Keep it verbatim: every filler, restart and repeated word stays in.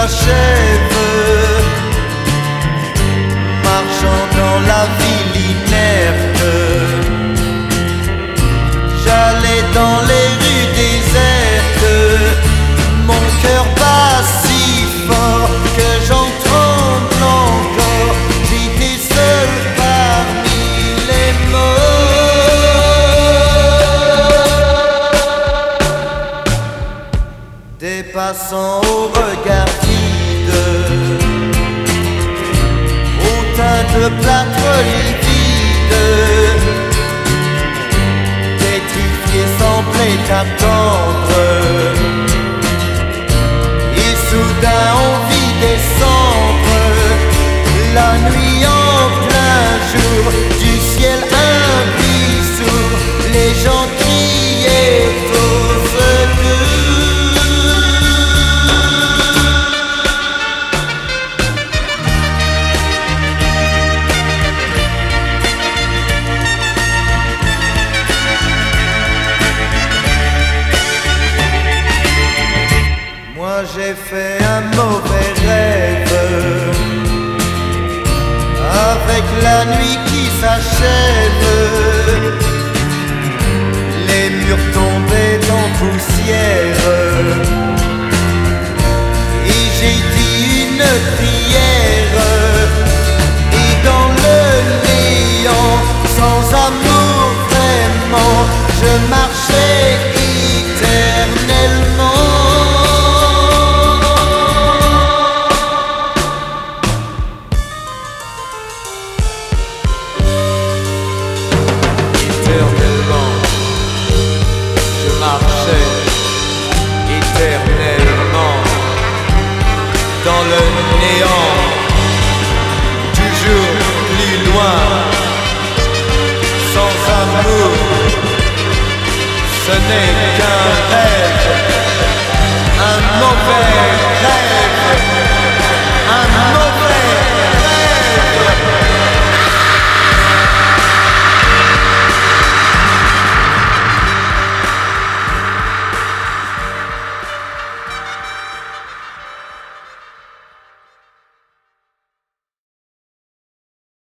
s'achève, marchant dans la ville inerte. J'allais dans les rues désertes, mon cœur bat si fort que j'en tremble encore. J'étais seul parmi les morts, des passants au regard vide, au teint de plâtre livide, pétrifiés semblaient attendre. Et soudain on vit descendre la nuit en plein jour, du ciel un pli sourd, les gens criaient au secours. Moi j'ai fait un mauvais rêve, avec la nuit qui s'achève, les murs tombaient en poussière, et j'ai dit une prière, et dans le néant, sans amour vraiment, je marchais éternellement. Éternellement, je marchais éternellement dans le néant, toujours plus loin, sans amour. Ce n'est qu'un rêve, un mauvais rêve.